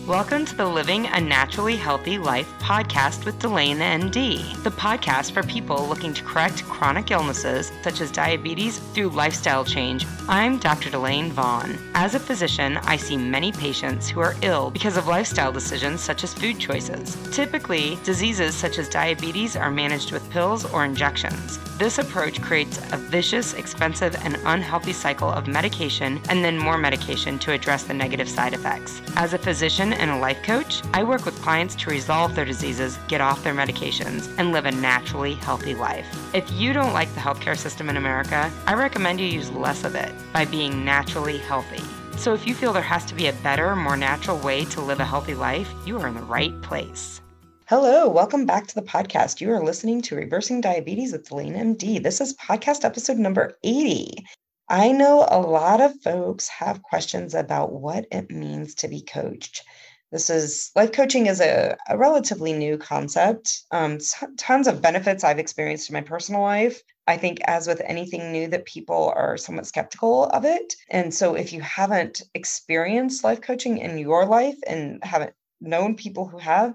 Welcome to the Living a Naturally Healthy Life podcast with Delane MD, the podcast for people looking to correct chronic illnesses such as diabetes through lifestyle change. I'm Dr. Delane Vaughn. As a physician, I see many patients who are ill because of lifestyle decisions such as food choices. Typically, diseases such as diabetes are managed with pills or injections. This approach creates a vicious, expensive, and unhealthy cycle of medication and then more medication to address the negative side effects. As a physician and a life coach, I work with clients to resolve their diseases, get off their medications, and live a naturally healthy life. If you don't like the healthcare system in America, I recommend you use less of it by being naturally healthy. So if you feel there has to be a better, more natural way to live a healthy life, you are in the right place. Hello, welcome back to the podcast. You are listening to Reversing Diabetes with Delane MD. This is podcast episode number 80. I know a lot of folks have questions about what it means to be coached. Life coaching is a relatively new concept. Tons of benefits I've experienced in my personal life. I think as with anything new that people are somewhat skeptical of it. And so if you haven't experienced life coaching in your life and haven't known people who have,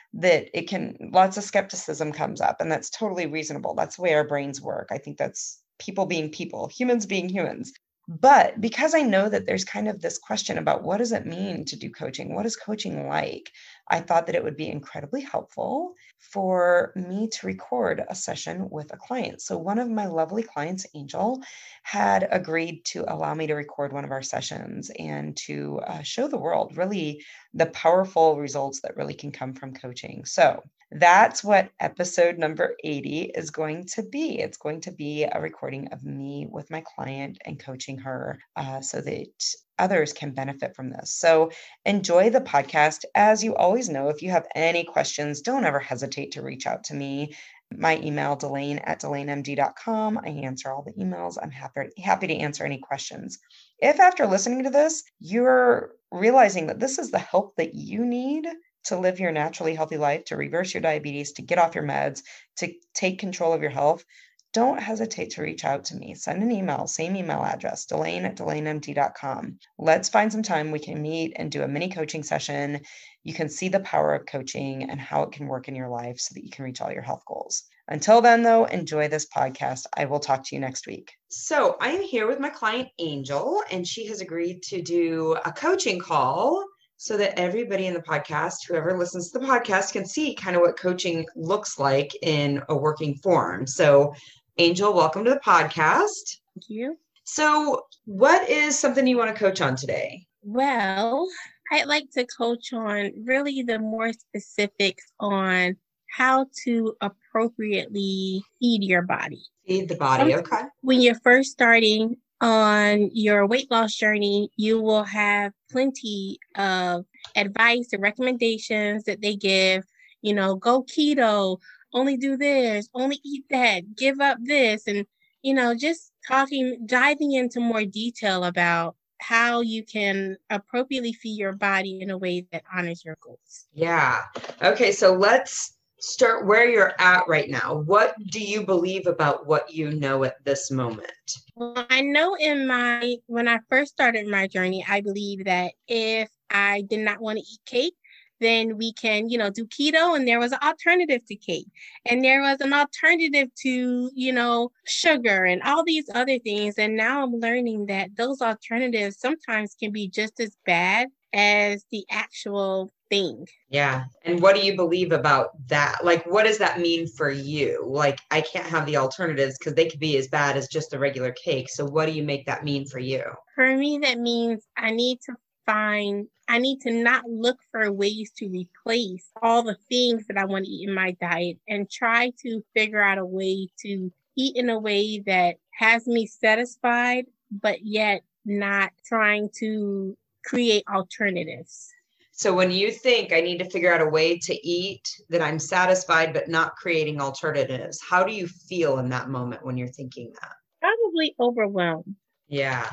lots of skepticism comes up, and that's totally reasonable. That's the way our brains work. I think that's people being people, humans being humans. But because I know that there's kind of this question about what does it mean to do coaching? What is coaching like? I thought that it would be incredibly helpful for me to record a session with a client. So one of my lovely clients, Angel, had agreed to allow me to record one of our sessions and to show the world really the powerful results that really can come from coaching. So that's what episode number 80 is going to be. It's going to be a recording of me with my client and coaching her so that others can benefit from this. So enjoy the podcast. As you always know, if you have any questions, don't ever hesitate to reach out to me. My email, delane@delanemd.com. I answer all the emails. I'm happy to answer any questions. If after listening to this, you're realizing that this is the help that you need to live your naturally healthy life, to reverse your diabetes, to get off your meds, to take control of your health, don't hesitate to reach out to me. Send an email, same email address, delane@delanemd.com. Let's find some time we can meet and do a mini coaching session. You can see the power of coaching and how it can work in your life so that you can reach all your health goals. Until then, though, enjoy this podcast. I will talk to you next week. So I am here with my client, Angel, and she has agreed to do a coaching call so that everybody in the podcast, whoever listens to the podcast, can see kind of what coaching looks like in a working form. So, Angel, welcome to the podcast. Thank you. So, what is something you want to coach on today? Well, I'd like to coach on really the more specifics on how to appropriately feed your body. Feed the body, okay. When you're first starting on your weight loss journey, you will have plenty of advice and recommendations that they give, go keto, only do this, only eat that, give up this, and, just diving into more detail about how you can appropriately feed your body in a way that honors your goals. Yeah. Okay. So let's start where you're at right now. What do you believe about what you know at this moment? Well, I know when I first started my journey, I believe that if I did not want to eat cake, then we can, do keto, and there was an alternative to cake, and there was an alternative to, sugar and all these other things. And now I'm learning that those alternatives sometimes can be just as bad as the actual thing. Yeah. And what do you believe about that? Like, what does that mean for you? Like, I can't have the alternatives because they could be as bad as just the regular cake. So what do you make that mean for you? For me, that means I need to not look for ways to replace all the things that I want to eat in my diet and try to figure out a way to eat in a way that has me satisfied, but yet not trying to create alternatives. So when you think I need to figure out a way to eat that I'm satisfied, but not creating alternatives, how do you feel in that moment when you're thinking that? Probably overwhelmed. Yeah.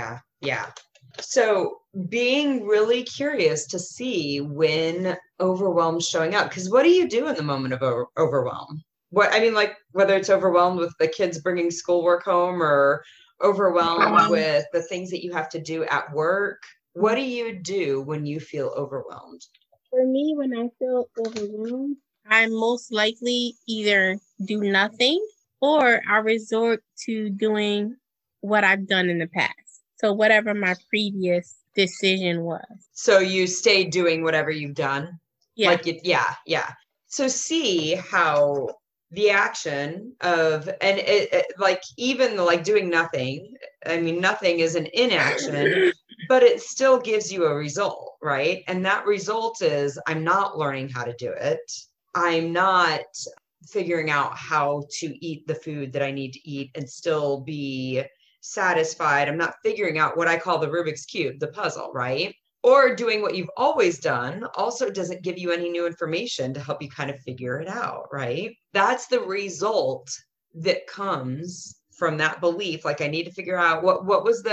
So being really curious to see when overwhelm's showing up, because what do you do in the moment of overwhelm? Whether it's overwhelmed with the kids bringing schoolwork home or overwhelmed with the things that you have to do at work, What do you do when you feel overwhelmed? For me, when I feel overwhelmed, I most likely either do nothing or I resort to doing what I've done in the past. So whatever my previous decision was. So you stay doing whatever you've done? Yeah. Yeah. So see how the action of, and it like even like doing nothing, I mean, nothing is an inaction, but it still gives you a result, right? And that result is I'm not learning how to do it. I'm not figuring out how to eat the food that I need to eat and still be satisfied. I'm not figuring out what I call the Rubik's Cube, the puzzle, right? Or doing what you've always done also doesn't give you any new information to help you kind of figure it out, right? That's the result that comes from that belief. Like I need to figure out what was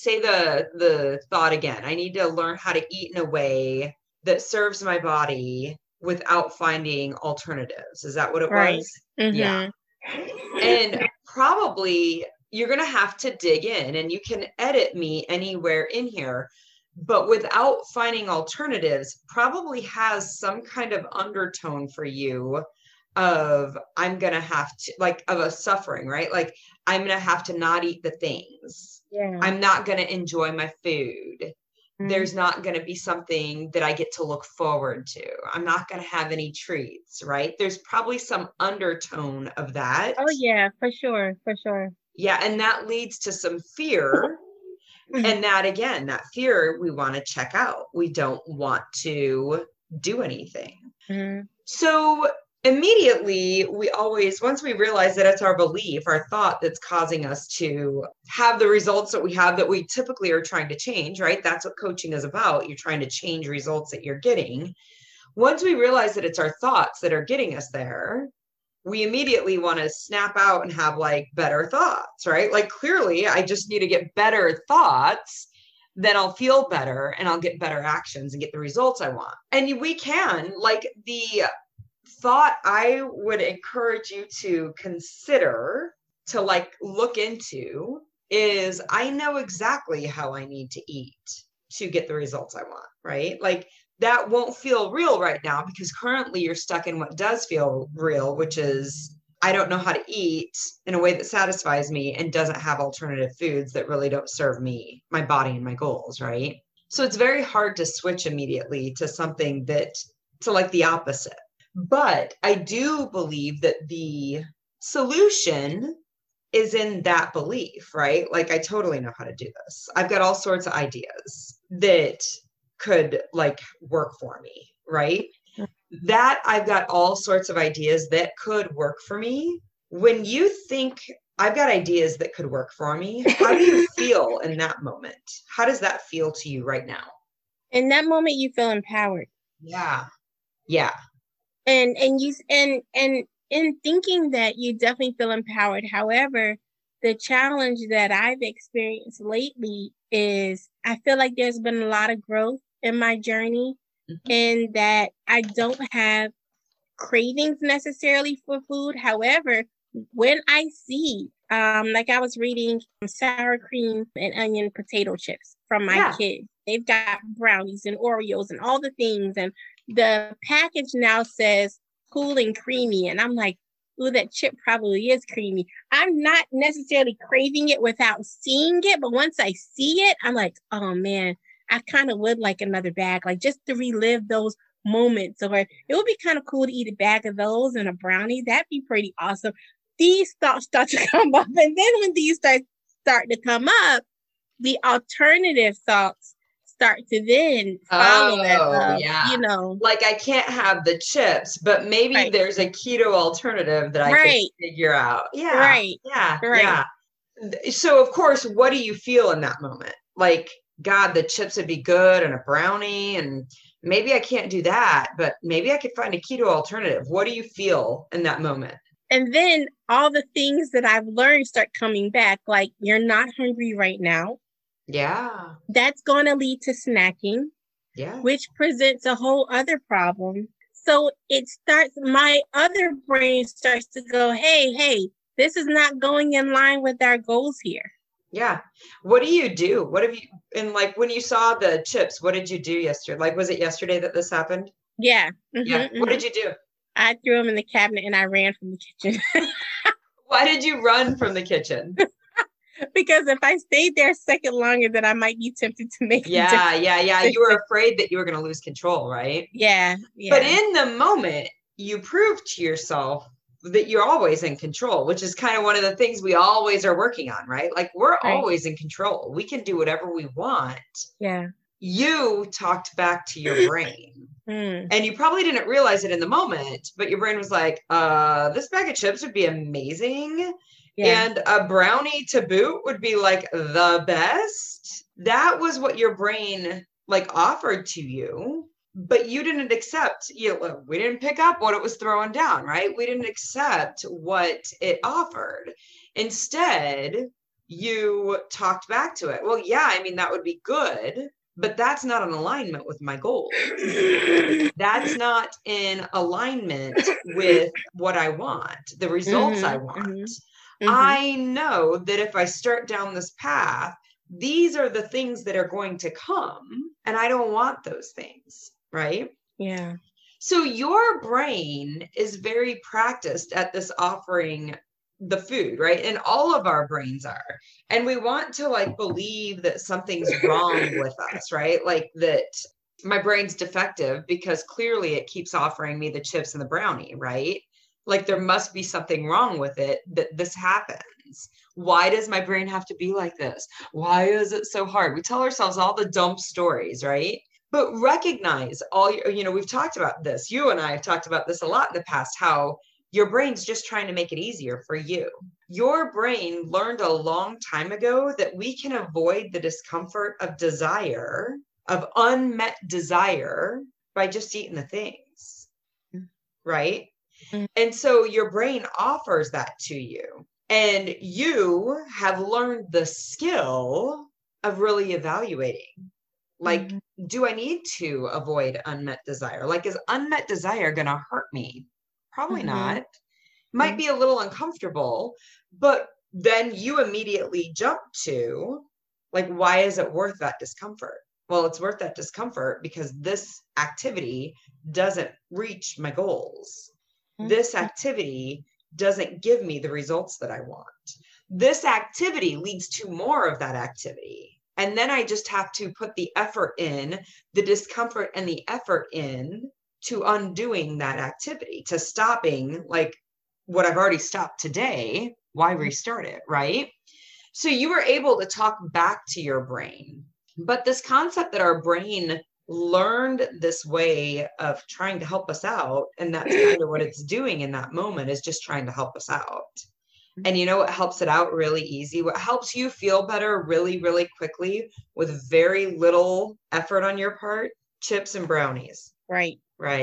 the thought again. I need to learn how to eat in a way that serves my body without finding alternatives. Is that what it was? Mm-hmm. Yeah. And probably you're going to have to dig in, and you can edit me anywhere in here, but without finding alternatives probably has some kind of undertone for you of I'm going to have to, like, of a suffering, right? Like I'm going to have to not eat the things. Yeah. I'm not going to enjoy my food. There's not going to be something that I get to look forward to. I'm not going to have any treats, right? There's probably some undertone of that. Oh yeah, for sure. Yeah, and that leads to some fear. And that, again, that fear we want to check out. We don't want to do anything. Mm-hmm. So immediately once we realize that it's our belief, our thought that's causing us to have the results that we have that we typically are trying to change, right? That's what coaching is about. You're trying to change results that you're getting. Once we realize that it's our thoughts that are getting us there, we immediately want to snap out and have like better thoughts, right? Like clearly I just need to get better thoughts, then I'll feel better and I'll get better actions and get the results I want. And we can, like, the thought I would encourage you to consider, to like look into, is I know exactly how I need to eat to get the results I want, right? Like that won't feel real right now because currently you're stuck in what does feel real, which is I don't know how to eat in a way that satisfies me and doesn't have alternative foods that really don't serve me, my body, and my goals, right? So it's very hard to switch immediately to something to like the opposite. But I do believe that the solution is in that belief, right? Like I totally know how to do this. I've got all sorts of ideas that could like work for me, right? That I've got all sorts of ideas that could work for me. When you think I've got ideas that could work for me, how do you feel in that moment? How does that feel to you right now? In that moment, you feel empowered. Yeah. And in thinking that, you definitely feel empowered. However, the challenge that I've experienced lately is I feel like there's been a lot of growth in my journey, and that I don't have cravings necessarily for food. However, when I see, like I was reading sour cream and onion potato chips from my kids, they've got brownies and Oreos and all the things, and the package now says cool and creamy, and I'm like, ooh, that chip probably is creamy. I'm not necessarily craving it without seeing it, but once I see it, I'm like, oh man, I kind of would like another bag, like just to relive those moments. Or it would be kind of cool to eat a bag of those and a brownie. That'd be pretty awesome. These thoughts start to come up. And then when these start to come up, the alternative thoughts start to then follow that up, you know. Like I can't have the chips, but maybe there's a keto alternative that I can figure out. Yeah. So of course, what do you feel in that moment? Like, God, the chips would be good and a brownie, and maybe I can't do that, but maybe I could find a keto alternative. What do you feel in that moment? And then all the things that I've learned start coming back, like you're not hungry right now. Yeah. That's going to lead to snacking. Yeah. Which presents a whole other problem. So my other brain starts to go, hey, this is not going in line with our goals here. Yeah. What do you do? What have you, and like when you saw the chips, what did you do yesterday? Like, was it yesterday that this happened? Yeah. Yeah. What did you do? I threw them in the cabinet and I ran from the kitchen. Why did you run from the kitchen? Because if I stayed there a second longer, then I might be tempted to make Yeah. You were afraid that you were going to lose control, right? Yeah. But in the moment, you proved to yourself that you're always in control, which is kind of one of the things we always are working on, right? Like we're always in control. We can do whatever we want. Yeah. You talked back to your brain. And you probably didn't realize it in the moment, but your brain was like, this bag of chips would be amazing. Yeah. And a brownie to boot would be like the best. That was what your brain like offered to you, but you didn't accept, we didn't pick up what it was throwing down, right? We didn't accept what it offered. Instead, you talked back to it. Well, yeah, I mean, that would be good, but that's not in alignment with my goals. That's not in alignment with what I want, the results I want. I know that if I start down this path, these are the things that are going to come, and I don't want those things, right? Yeah. So your brain is very practiced at this offering the food, right? And all of our brains are. And we want to like believe that something's wrong with us, right? Like that my brain's defective because clearly it keeps offering me the chips and the brownie, right? Like there must be something wrong with it that this happens. Why does my brain have to be like this? Why is it so hard? We tell ourselves all the dumb stories, right? But recognize we've talked about this. You and I have talked about this a lot in the past, how your brain's just trying to make it easier for you. Your brain learned a long time ago that we can avoid the discomfort of desire, of unmet desire, by just eating the things, right? And so your brain offers that to you. And you have learned the skill of really evaluating. Like, do I need to avoid unmet desire? Like, is unmet desire going to hurt me? Probably not. Might be a little uncomfortable, but then you immediately jump to, like, why is it worth that discomfort? Well, it's worth that discomfort because this activity doesn't reach my goals. This activity doesn't give me the results that I want. This activity leads to more of that activity. And then I just have to put the effort in, the discomfort and the effort in to undoing that activity, to stopping like what I've already stopped today. Why restart it, right? So you were able to talk back to your brain. But this concept that our brain learned this way of trying to help us out, and that's kind of what it's doing in that moment, is just trying to help us out. And you know what helps it out really easy? What helps you feel better really, really quickly with very little effort on your part? Chips and brownies. Right.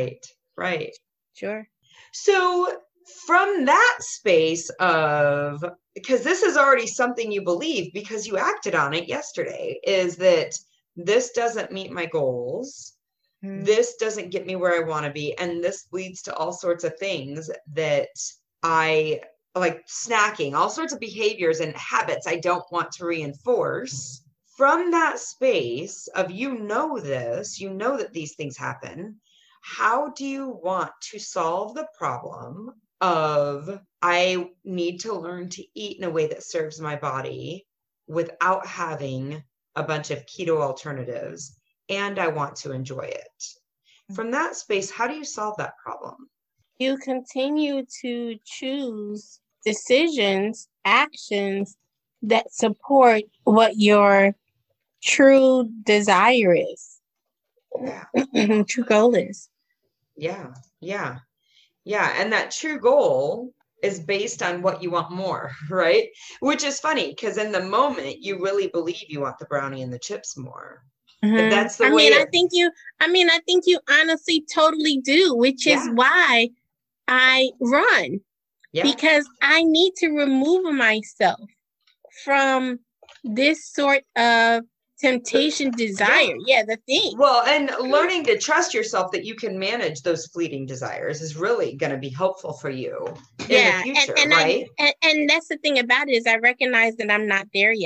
Sure. So from that space of, because this is already something you believe because you acted on it yesterday, is that this doesn't meet my goals. This doesn't get me where I want to be. And this leads to all sorts of things that I like, snacking, all sorts of behaviors and habits I don't want to reinforce. From that space of, this, that these things happen. How do you want to solve the problem of, I need to learn to eat in a way that serves my body without having a bunch of keto alternatives, and I want to enjoy it? From that space, how do you solve that problem? You continue to choose decisions, actions that support what your true desire is. True goal is. Yeah. And that true goal is based on what you want more, right? Which is funny because in the moment you really believe you want the brownie and the chips more. But that's the way. I think you honestly totally do, which is why I run. Yeah. Because I need to remove myself from this sort of temptation, desire. Yeah, the thing. Well, and learning to trust yourself that you can manage those fleeting desires is really going to be helpful for you in the future, right? And that's the thing about it, is I recognize that I'm not there yet.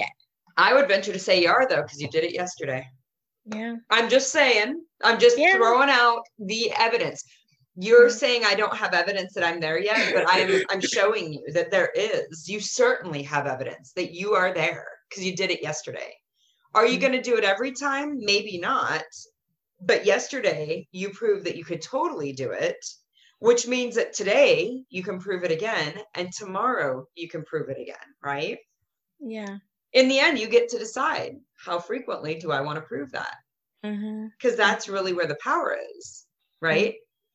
I would venture to say you are, though, because you did it yesterday. Yeah. I'm just saying, I'm just throwing out the evidence. You're saying I don't have evidence that I'm there yet, but I'm showing you that there is. You certainly have evidence that you are there because you did it yesterday. Are you going to do it every time? Maybe not. But yesterday you proved that you could totally do it, which means that today you can prove it again, and tomorrow you can prove it again, right? Yeah. In the end, you get to decide, how frequently do I want to prove that? Because that's really where the power is, right?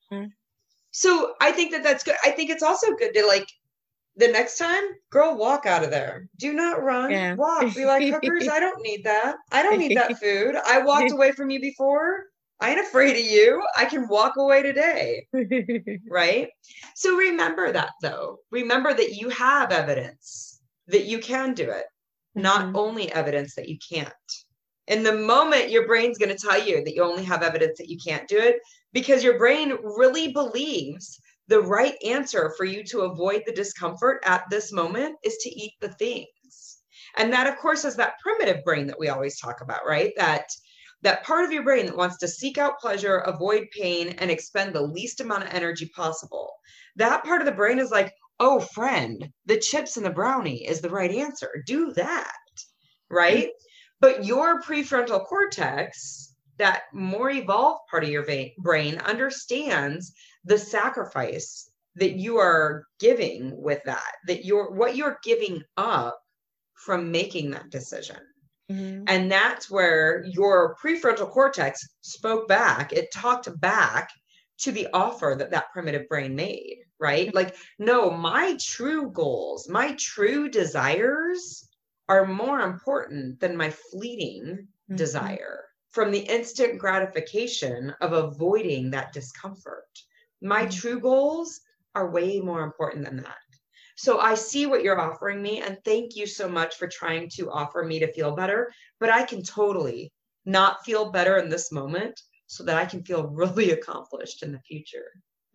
So I think that that's good. I think it's also good to, like, the next time, girl, walk out of there. Do not run. Yeah. Walk. Be like, hookers, I don't need that. I don't need that food. I walked away from you before. I ain't afraid of you. I can walk away today. Right? So remember that, though. Remember that you have evidence that you can do it, not only evidence that you can't. In the moment, your brain's going to tell you that you only have evidence that you can't do it, because your brain really believes the right answer for you to avoid the discomfort at this moment is to eat the things. And that, of course, is that primitive brain that we always talk about, right? That part of your brain that wants to seek out pleasure, avoid pain, and expend the least amount of energy possible. That part of the brain is like, oh, friend, the chips and the brownie is the right answer. Do that, right? But your prefrontal cortex, that more evolved part of your brain, understands the sacrifice that you are giving with that what you're giving up from making that decision. And that's where your prefrontal cortex spoke back. It talked back to the offer that primitive brain made, right? Like, no, my true goals, my true desires are more important than my fleeting desire from the instant gratification of avoiding that discomfort. My true goals are way more important than that. So I see what you're offering me, and thank you so much for trying to offer me to feel better, but I can totally not feel better in this moment so that I can feel really accomplished in the future.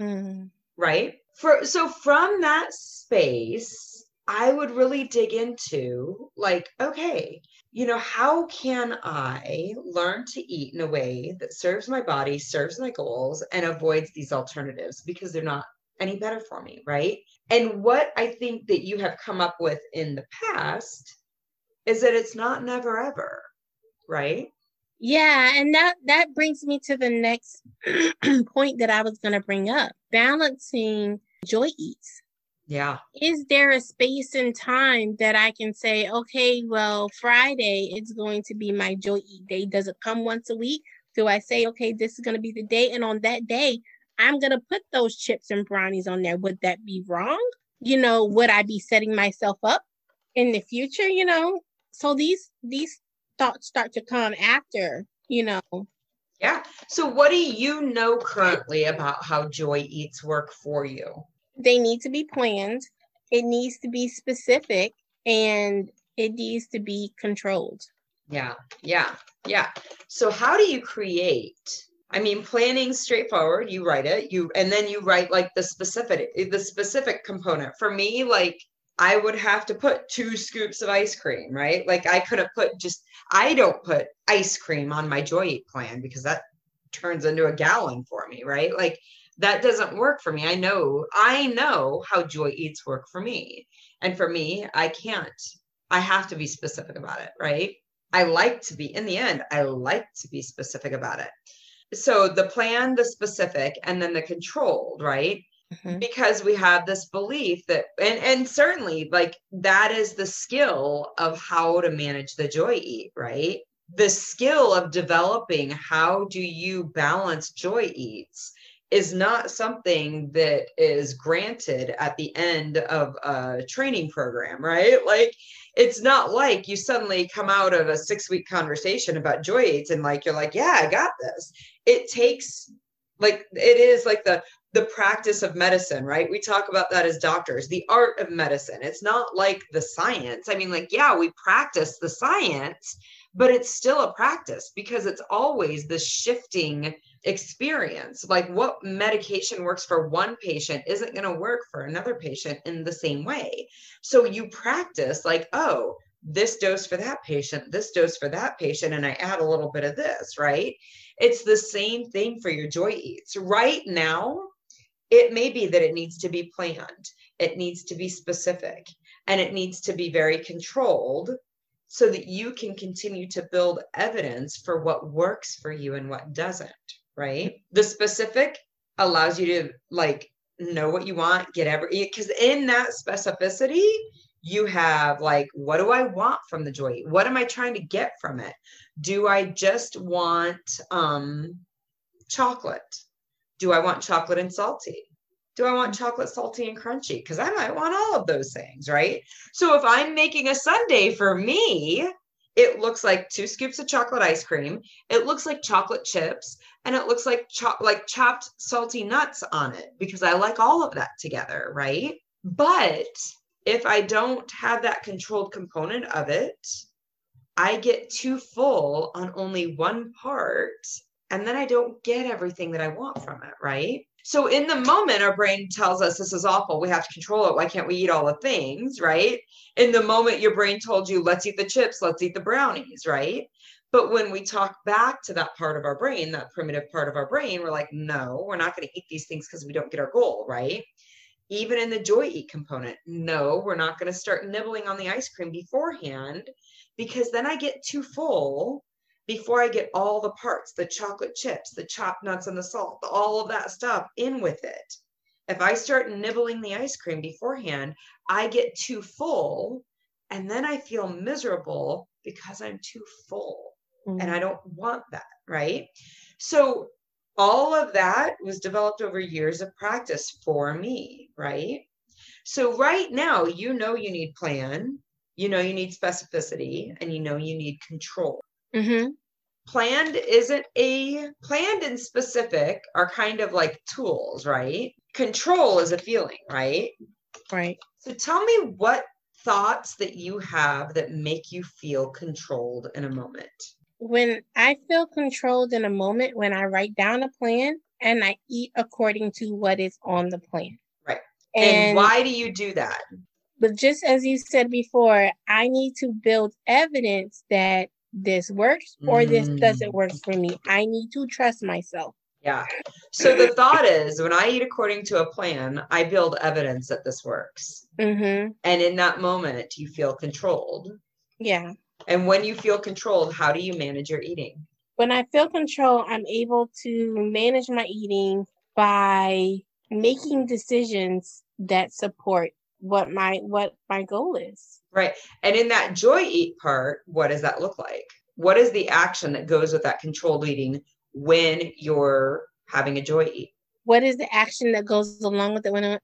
Right? So from that space, I would really dig into, like, okay, how can I learn to eat in a way that serves my body, serves my goals, and avoids these alternatives because they're not any better for me, right? And what I think that you have come up with in the past is that it's not never ever, right? Yeah, and that brings me to the next point that I was going to bring up, balancing joy eats. Yeah. Is there a space and time that I can say, okay, well, Friday is going to be my joy eat day? Does it come once a week? Do I say, okay, this is going to be the day, and on that day, I'm going to put those chips and brownies on there? Would that be wrong? Would I be setting myself up in the future? So these thoughts start to come after, Yeah. So what do you know currently about how joy eats work for you? They need to be planned. It needs to be specific, and it needs to be controlled. Yeah. So how do you create? I mean, planning straightforward. You write it, and then you write like the specific component. For me, like, I would have to put 2 scoops of ice cream, right? Like, I couldn't I don't put ice cream on my joy eat plan because that turns into a gallon for me, right? Like, that doesn't work for me. I know how joy eats work for me. And for me, I have to be specific about it, right? In the end, I like to be specific about it. So the plan, the specific, and then the controlled, right? Because we have this belief that, and certainly, like, that is the skill of how to manage the joy eat, right? The skill of developing how do you balance joy eats is not something that is granted at the end of a training program, right? Like, it's not like you suddenly come out of a 6-week conversation about joy eats and, like, you're like, yeah, I got this. It takes, like, it is like the practice of medicine, right? We talk about that as doctors, the art of medicine. It's not like the science. I mean, like, yeah, we practice the science, but it's still a practice because it's always the shifting experience. Like, what medication works for one patient isn't going to work for another patient in the same way. So you practice, like, oh, this dose for that patient, this dose for that patient, and I add a little bit of this, right? It's the same thing for your joy eats. Right now, it may be that it needs to be planned. It needs to be specific, and it needs to be very controlled so that you can continue to build evidence for what works for you and what doesn't, right? The specific allows you to like know what you want, because in that specificity, you have like, what do I want from the joy eat? What am I trying to get from it? Do I just want chocolate? Do I want chocolate and salty? Do I want chocolate, salty, and crunchy? Because I might want all of those things, right? So if I'm making a sundae for me, it looks like 2 scoops of chocolate ice cream. It looks like chocolate chips, and it looks like chopped salty nuts on it, because I like all of that together, right? But if I don't have that controlled component of it, I get too full on only one part, and then I don't get everything that I want from it, right? So in the moment, our brain tells us this is awful. We have to control it. Why can't we eat all the things, right? In the moment, your brain told you, let's eat the chips, let's eat the brownies, right? But when we talk back to that part of our brain, that primitive part of our brain, we're like, no, we're not going to eat these things because we don't get our goal, right? Even in the joy eat component, no, we're not going to start nibbling on the ice cream beforehand, because then I get too full before I get all the parts, the chocolate chips, the chopped nuts and the salt, all of that stuff in with it. If I start nibbling the ice cream beforehand, I get too full, and then I feel miserable because I'm too full, and I don't want that, right? So all of that was developed over years of practice for me, right? So right now, you need plan, you need specificity, and you need control. Planned and specific are kind of like tools, right? Control is a feeling, right? Right. So tell me what thoughts that you have that make you feel controlled in a moment. When I feel controlled in a moment, when I write down a plan and I eat according to what is on the plan. Right. And why do you do that? But just as you said before, I need to build evidence that this works or this doesn't work for me. I need to trust myself. Yeah. So the thought is, when I eat according to a plan, I build evidence that this works. And in that moment, you feel controlled. Yeah. And when you feel controlled, how do you manage your eating? When I feel control, I'm able to manage my eating by making decisions that support what my goal is. Right. And in that joy eat part, what does that look like? What is the action that goes with that controlled eating when you're having a joy eat? What is the action that goes along with it?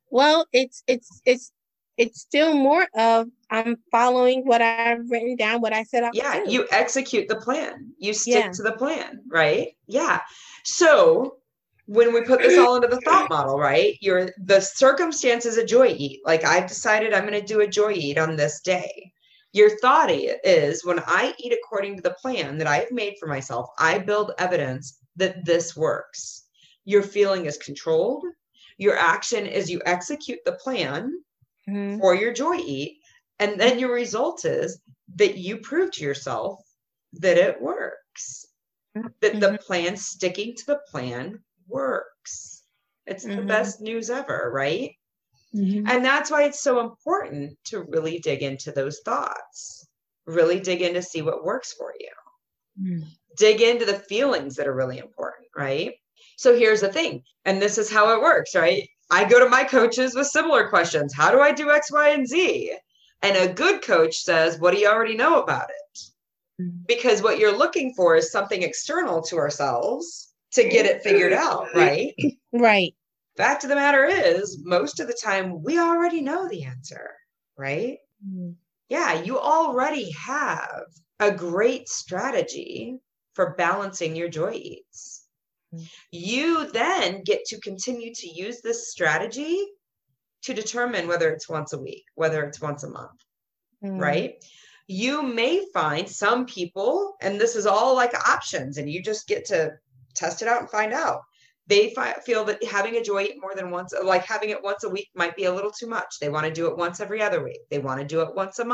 It's still more of I'm following what I've written down, what I set out to do. You execute the plan. You stick to the plan, right? Yeah. So when we put this all into the thought model, right? The circumstance is a joy eat. Like, I've decided I'm going to do a joy eat on this day. Your thought is, when I eat according to the plan that I've made for myself, I build evidence that this works. Your feeling is controlled. Your action is you execute the plan for your joy eat. And then your result is that you prove to yourself that it works. That the plan, sticking to the plan, works. It's the best news ever, right? And that's why it's so important to really dig into those thoughts, really dig in to see what works for you, dig into the feelings that are really important, right? So here's the thing, and this is how it works, right? I go to my coaches with similar questions. How do I do X, Y, and Z? And a good coach says, what do you already know about it? Because what you're looking for is something external to ourselves to get it figured out, right? Right. Fact of the matter is, most of the time, we already know the answer, right? Yeah, you already have a great strategy for balancing your joy eats. You then get to continue to use this strategy to determine whether it's once a week, whether it's once a month, right? You may find some people, and this is all like options, and you just get to test it out and find out. They feel that having a joy eat more than once, like having it once a week, might be a little too much. They want to do it once every other week. They want to do it once a month.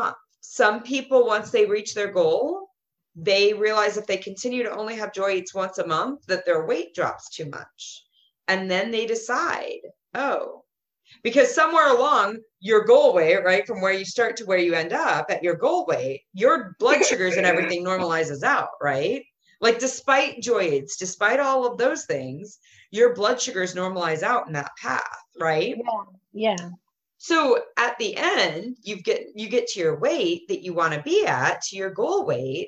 Some people, once they reach their goal, they realize if they continue to only have joy eats once a month, that their weight drops too much. And then they decide, oh, because somewhere along your goal weight, right, from where you start to where you end up at your goal weight, your blood sugars and everything normalizes out, right? Like despite joy aids, despite all of those things, your blood sugars normalize out in that path, right? Yeah. So at the end, you get to your weight that you want to be at, to your goal weight,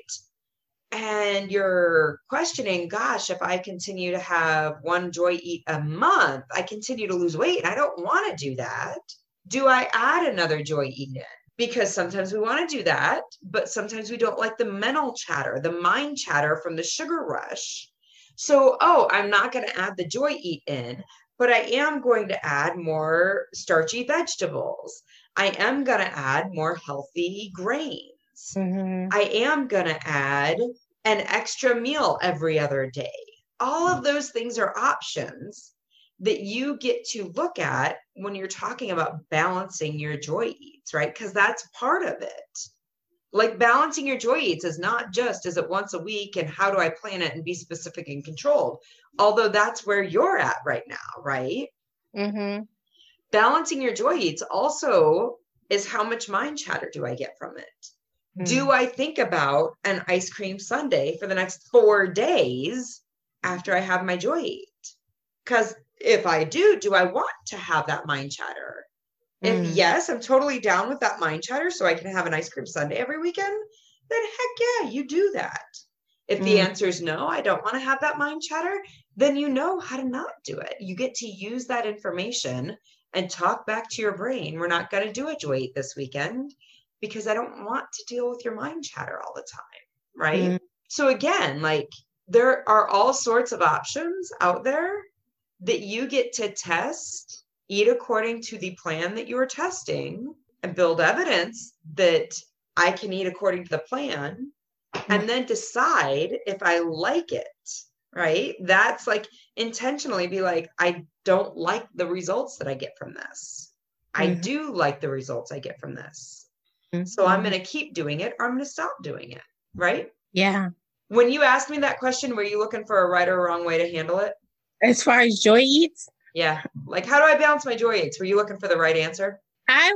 and you're questioning, gosh, if I continue to have one joy eat a month, I continue to lose weight and I don't want to do that. Do I add another joy eat in? Because sometimes we want to do that, but sometimes we don't like the mental chatter, the mind chatter from the sugar rush. So, I'm not going to add the joy eat in, but I am going to add more starchy vegetables. I am going to add more healthy grains. Mm-hmm. I am going to add an extra meal every other day. All of those things are options that you get to look at when you're talking about balancing your joy eats, right? Because that's part of it. Like balancing your joy eats is not just, is it once a week and how do I plan it and be specific and controlled? Although that's where you're at right now, right? Mm-hmm. Balancing your joy eats also is how much mind chatter do I get from it? Mm. Do I think about an ice cream sundae for the next 4 days after I have my joy eat? Because if I do I want to have that mind chatter? If yes, I'm totally down with that mind chatter so I can have an ice cream sundae every weekend, then heck yeah, you do that. If the answer is no, I don't want to have that mind chatter, then you know how to not do it. You get to use that information and talk back to your brain. We're not going to do a joy eat this weekend because I don't want to deal with your mind chatter all the time, right? So again, like there are all sorts of options out there that you get to test, eat according to the plan that you are testing, and build evidence that I can eat according to the plan, and then decide if I like it, right? That's like intentionally be like, I don't like the results that I get from this. I do like the results I get from this. So I'm going to keep doing it or I'm going to stop doing it, right? Yeah. When you asked me that question, were you looking for a right or wrong way to handle it? As far as joy eats? Yeah. Like, how do I balance my joy eats? Were you looking for the right answer? I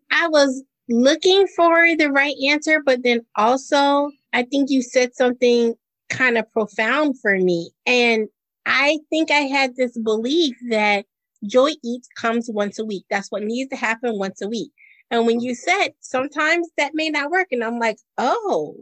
was looking for the right answer, but then also I think you said something kind of profound for me. And I think I had this belief that joy eats comes once a week. That's what needs to happen once a week. And when you said sometimes that may not work, and I'm like, oh,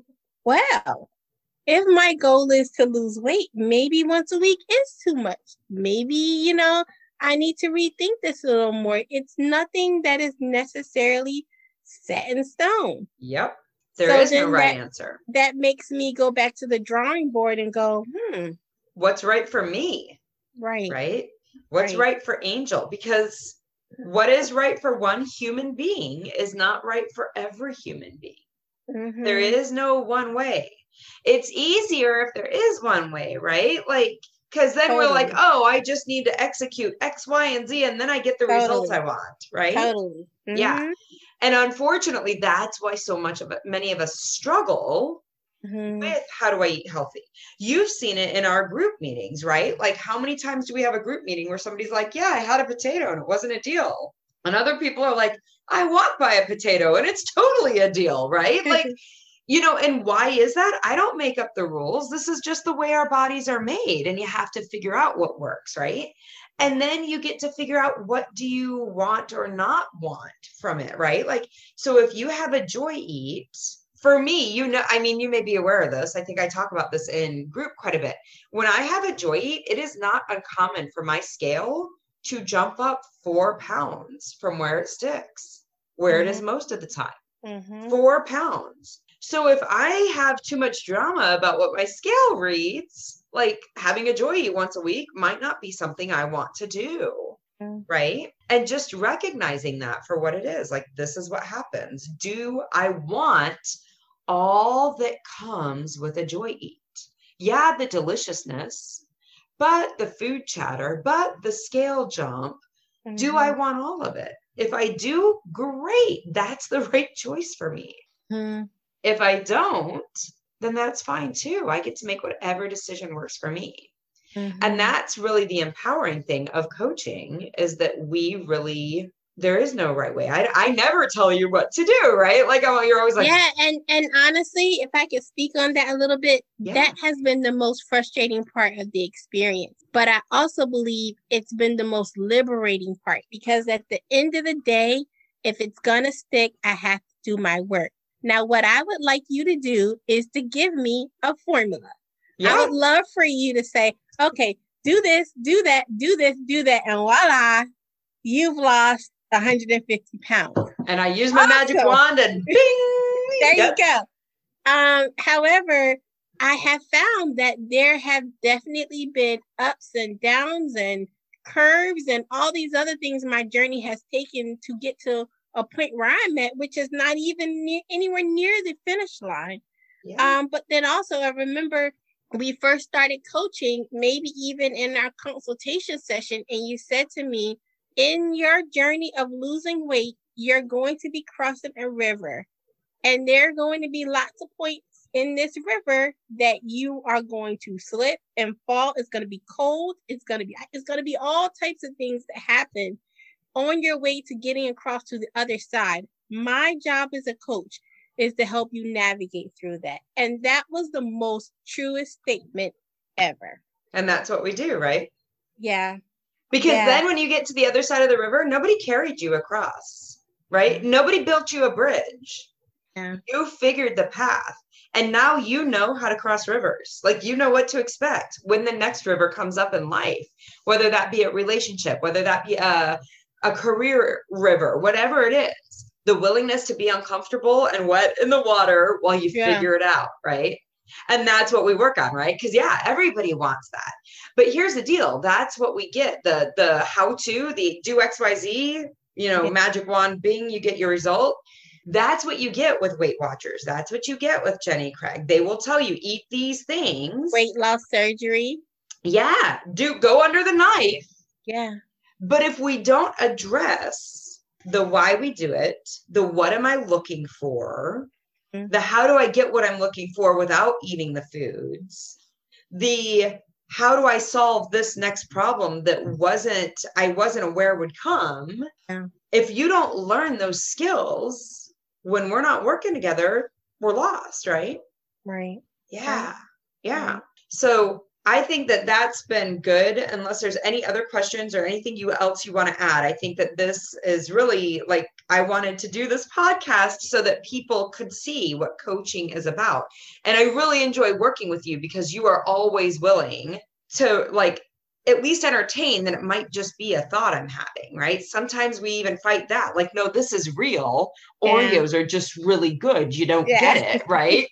well, if my goal is to lose weight, maybe once a week is too much. Maybe, I need to rethink this a little more. It's nothing that is necessarily set in stone. Yep. There is no right answer. That makes me go back to the drawing board and go, what's right for me? Right. Right? What's right for Angel? Because what is right for one human being is not right for every human being. Mm-hmm. There is no one way. It's easier if there is one way, right? Like, because then we're like, I just need to execute X, Y, and Z, and then I get the results I want, right? Totally. Mm-hmm. Yeah. And unfortunately, that's why many of us struggle with how do I eat healthy? You've seen it in our group meetings, right? Like, how many times do we have a group meeting where somebody's like, yeah, I had a potato and it wasn't a deal. And other people are like, I walk by a potato and it's totally a deal, right? Like, and why is that? I don't make up the rules. This is just the way our bodies are made. And you have to figure out what works, right? And then you get to figure out what do you want or not want from it, right? Like, so if you have a joy eat, for me, you may be aware of this. I think I talk about this in group quite a bit. When I have a joy eat, it is not uncommon for my scale to jump up 4 pounds from where it sticks, where it is most of the time. 4 pounds. So if I have too much drama about what my scale reads, like having a joy eat once a week might not be something I want to do, right? And just recognizing that for what it is, like, this is what happens. Do I want all that comes with a joy eat? Yeah, the deliciousness, but the food chatter, but the scale jump. Do I want all of it? If I do, great. That's the right choice for me. Mm-hmm. If I don't, then that's fine too. I get to make whatever decision works for me. Mm-hmm. And that's really the empowering thing of coaching, is that there is no right way. I never tell you what to do, right? Like, you're always like, yeah. And honestly, if I could speak on that a little bit, that has been the most frustrating part of the experience. But I also believe it's been the most liberating part, because at the end of the day, if it's going to stick, I have to do my work. Now, what I would like you to do is to give me a formula. Yeah. I would love for you to say, okay, do this, do that, do this, do that, and voila, you've lost 150 pounds. And I use my magic wand and bing! There you go. However, I have found that there have definitely been ups and downs and curves and all these other things my journey has taken to get to a point where I'm at, which is not even anywhere near the finish line. Yeah. But then also I remember we first started coaching, maybe even in our consultation session, and you said to me, in your journey of losing weight, you're going to be crossing a river, and there are going to be lots of points in this river that you are going to slip and fall. It's going to be cold. It's going to be all types of things that happen on your way to getting across to the other side. My job as a coach is to help you navigate through that. And that was the most truest statement ever. And that's what we do, right? Yeah. Because then when you get to the other side of the river, nobody carried you across, right? Mm-hmm. Nobody built you a bridge. Yeah. You figured the path. And now you know how to cross rivers. Like, you know what to expect when the next river comes up in life, whether that be a relationship, whether that be a career river, whatever it is. The willingness to be uncomfortable and wet in the water while you figure it out, right? And that's what we work on, right? Because everybody wants that. But here's the deal. That's what we get. The how-to, the do XYZ, magic wand, bing, you get your result. That's what you get with Weight Watchers. That's what you get with Jenny Craig. They will tell you, eat these things. Weight loss surgery. Yeah. Go under the knife. Yeah. But if we don't address the why we do it, the what am I looking for, the how do I get what I'm looking for without eating the foods, the how do I solve this next problem that I wasn't aware would come. Yeah. If you don't learn those skills, when we're not working together, we're lost, right? Right. Yeah. Yeah. Right. So I think that that's been good. Unless there's any other questions or anything else you want to add, I think that this is really, like, I wanted to do this podcast so that people could see what coaching is about. And I really enjoy working with you because you are always willing to, like, at least entertain that it might just be a thought I'm having, right? Sometimes we even fight that, like, no, this is real. Oreos are just really good. You don't get it, right?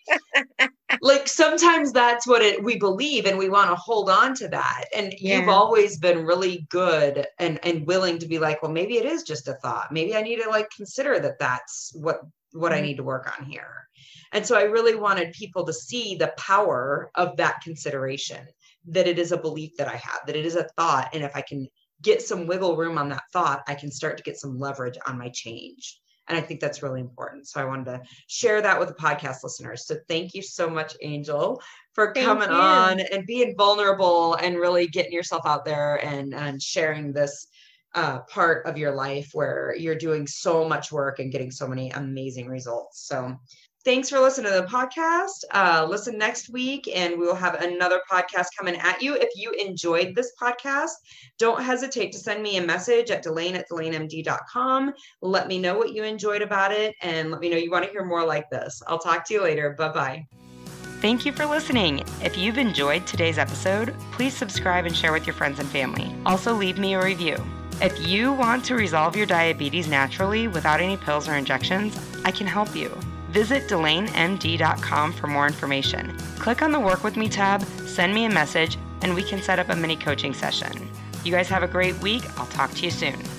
Like, sometimes that's what we believe, and we want to hold on to that. And you've always been really good and willing to be like, well, maybe it is just a thought. Maybe I need to, like, consider that that's what I need to work on here. And so I really wanted people to see the power of that consideration, that it is a belief that I have, that it is a thought. And if I can get some wiggle room on that thought, I can start to get some leverage on my change. And I think that's really important. So I wanted to share that with the podcast listeners. So thank you so much, Angel, for coming on and being vulnerable and really getting yourself out there and sharing this part of your life where you're doing so much work and getting so many amazing results. So thanks for listening to the podcast. Listen next week, and we will have another podcast coming at you. If you enjoyed this podcast, don't hesitate to send me a message at Delane@DelaneMD.com. Let me know what you enjoyed about it, and let me know you want to hear more like this. I'll talk to you later. Bye-bye. Thank you for listening. If you've enjoyed today's episode, please subscribe and share with your friends and family. Also, leave me a review. If you want to resolve your diabetes naturally without any pills or injections, I can help you. Visit DelaneMD.com for more information. Click on the Work With Me tab, send me a message, and we can set up a mini coaching session. You guys have a great week. I'll talk to you soon.